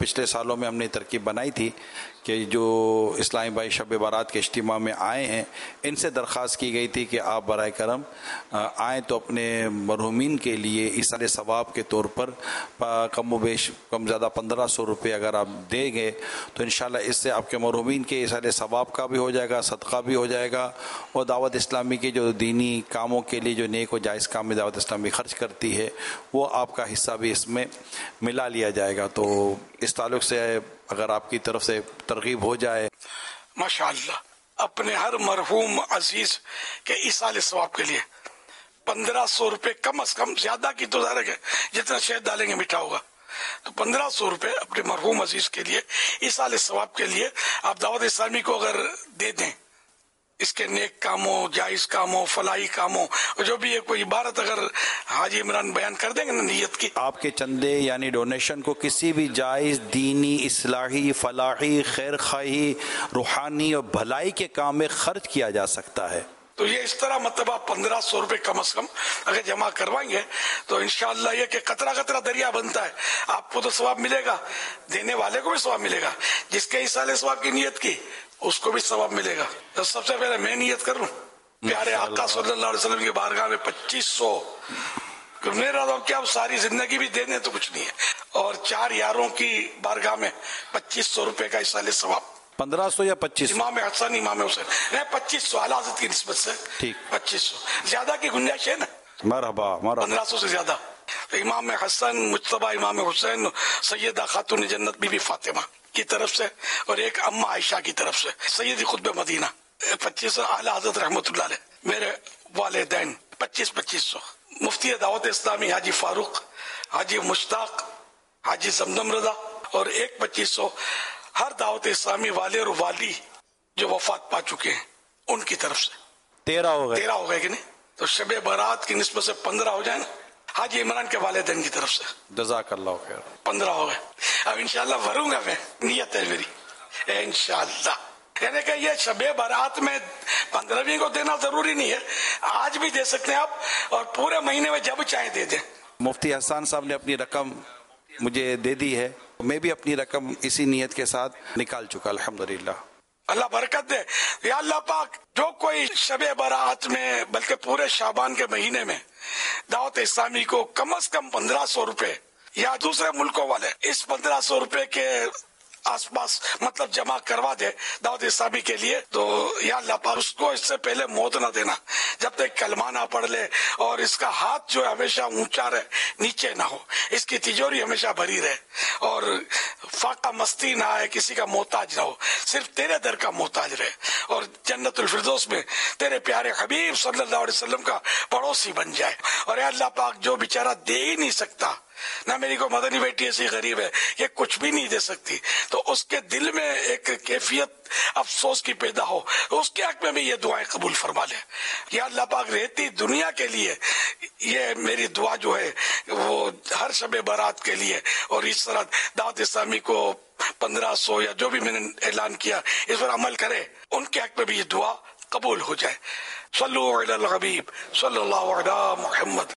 پچھلے سالوں میں ہم نے ترکیب بنائی تھی کہ جو اسلامی بھائی شب بارات کے اجتماع میں آئے ہیں ان سے درخواست کی گئی تھی کہ آپ برائے کرم آئیں تو اپنے مرحومین کے لیے ایصال ثواب کے طور پر کم و بیش کم زیادہ 1500 روپے اگر آپ دیں گے تو انشاءاللہ اس سے آپ کے مرحومین کے ایصال ثواب کا بھی ہو جائے گا، صدقہ بھی ہو جائے گا، اور دعوت اسلامی کے جو دینی کاموں کے لیے جو نیک و جائز کام میں دعوت اسلامی خرچ کرتی ہے وہ آپ کا حصہ بھی اس میں ملا لیا جائے گا۔ تو اس تعلق سے اگر آپ کی طرف سے ترغیب ہو جائے۔ ماشاءاللہ، اپنے ہر مرحوم عزیز کے ایصال ثواب کے لیے 1500 روپے کم از کم، زیادہ کی تو ظاہر ہے جتنا شہد ڈالیں گے میٹھا ہوگا، تو 1500 روپے اپنے مرحوم عزیز کے لیے ایصال ثواب کے لیے آپ دعوت اسلامی کو اگر دے دیں، اس کے نیک کاموں، جائز کاموں، فلاحی کاموں، جو بھی ہے کوئی عبارت اگر حاجی عمران بیان کر دیں گے نا نیت کی، آپ کے چندے یعنی ڈونیشن کو کسی بھی جائز دینی، اصلاحی، فلاحی، خیر خواہی، روحانی اور بھلائی کے کام میں خرچ کیا جا سکتا ہے۔ تو یہ اس طرح مطلب آپ 1500 روپے کم از کم اگر جمع کروائیں گے تو انشاءاللہ یہ کہ قطرہ قطرہ دریا بنتا ہے، آپ کو تو ثواب ملے گا، دینے والے کو بھی ثواب ملے گا، جس کے ایصال ثواب کی نیت کی اس کو بھی ثواب ملے گا۔ تو سب سے پہلے میں نیت کر لوں، پیارے آقا صلی اللہ علیہ وسلم کی بارگاہ میں 2500، میرا تو کیا ساری زندگی بھی دینے تو کچھ نہیں ہے، اور 4 یاروں کی بارگاہ میں 2500 روپے کا ایصال ثواب، 1500 یا 2500؟ امام حسن امام حسین نہیں، 2500 اعلیٰ حضرت کی نسبت سے، ٹھیک، 2500 زیادہ کی گنجائش ہے نا، مرحبا مرحبا، 1500 سے زیادہ۔ امام حسن مجتبی امام حسین سیدہ خاتون جنت بی بی فاطمہ کی طرف سے اور ایک اماں عائشہ کی طرف سے سیدی قطب مدینہ 2500، اعلیٰ حضرت رحمۃ اللہ علیہ، میرے والدین 2500، مفتی دعوت اسلامی حاجی فاروق، حاجی مشتاق، حاجی زمزم رضا، اور ایک 2500 ہر دعوت اسلامی والے اور والی جو وفات پا چکے ہیں ان کی طرف سے۔ 13 ہو گئے، 13 ہو گئے کہ نہیں؟ تو شب برات کی نسبت سے 15 ہو جائیں نا، حاجی عمران کے والدین کی طرف سے جزاک اللہ خیر، 15 ہو گئے۔ اب انشاءاللہ بھروں گا، میں نیت ہے میری انشاءاللہ، یعنی کہ یہ شب برات میں 15ویں کو دینا ضروری نہیں ہے، آج بھی دے سکتے ہیں آپ، اور پورے مہینے میں جب چاہیں دے دیں۔ مفتی حسان صاحب نے اپنی رقم مجھے دے دی ہے، میں بھی اپنی رقم اسی نیت کے ساتھ نکال چکا الحمدللہ۔ اللہ برکت دے یا اللہ پاک، جو کوئی شب برات میں بلکہ پورے شعبان کے مہینے میں دعوت اسلامی کو کم از کم 1500 روپے، یا دوسرے ملکوں والے اس 1500 روپے کے آس پاس مطلب جمع کروا دے دعوت اسلامی کے لیے، تو یا اللہ پاک اس کو اس سے پہلے موت نہ دینا، جب تک کلمہ نہ پڑھ لے، اور اس کا ہاتھ جو ہے ہمیشہ اونچا رہے، نیچے نہ ہو، اس کی تجوری ہمیشہ بھری رہے، اور فاقہ مستی نہ آئے، کسی کا محتاج نہ ہو، صرف تیرے در کا محتاج رہے، اور جنت الفردوس میں تیرے پیارے حبیب صلی اللہ علیہ وسلم کا پڑوسی بن جائے۔ اور اے اللہ پاک، جو بیچارہ دے ہی نہیں سکتا، نہ میری کو مدنی بیٹی ایسی غریب ہے یہ کچھ بھی نہیں دے سکتی، تو اس کے دل میں ایک کیفیت افسوس کی پیدا ہو، اس کے حق میں بھی یہ دعائیں قبول فرما لے۔ یا اللہ پاک، رہتی دنیا کے لیے یہ میری دعا جو ہے وہ ہر شب برات کے لیے، اور اس طرح دعوت اسلامی کو 1500 یا جو بھی میں نے اعلان کیا اس پر عمل کرے، ان کے حق میں بھی یہ دعا قبول ہو جائے۔ صلو علی الحبیب صلی اللہ علیہ محمد۔